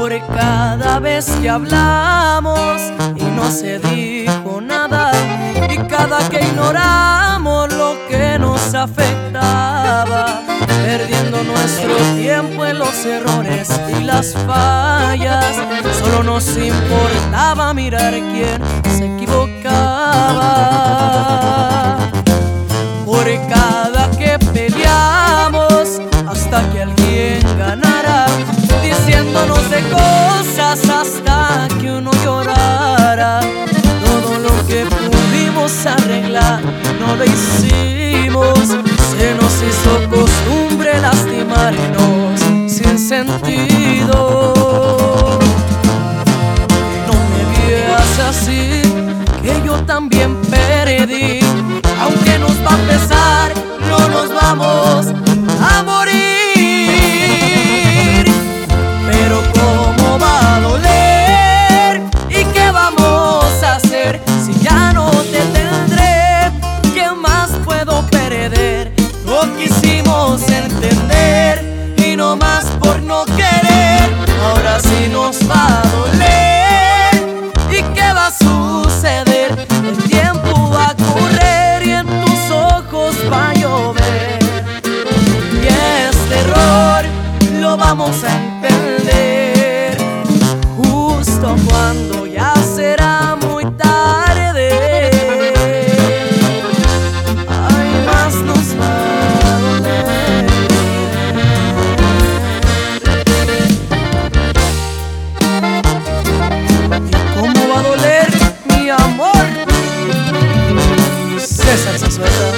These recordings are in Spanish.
Por cada vez que hablamos y no se dijo nada, y cada que ignoramos lo que nos afectaba, perdiendo nuestro tiempo en los errores y las fallas. Solo nos importaba mirar quién se equivocaba. Por cada que peleamos hasta que alguien ganara, diciéndonos de cosas hasta que uno llorara. Todo lo que pudimos arreglar no lo hicimos. Se nos hizo costumbre lastimarnos sin sentido. No me veas así, que yo también perdí. Aunque nos va a pesar, no nos vamos a morir. Pero cómo va a doler, y qué vamos a hacer si ya no te tendré. ¿Qué más puedo perder? No quisimos entender, y no más por no querer. Ahora sí nos va a doler. ¿Y qué va a suceder? El tiempo va a correr y en tus ojos va a llover. Y este error lo vamos a entender justo cuando ya será muy tarde. Ay, más nos va a doler. ¿Y cómo va a doler, mi amor? César Zazueta.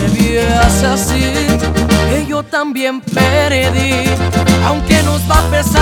Así que yo también perdí, aunque nos va a pesar.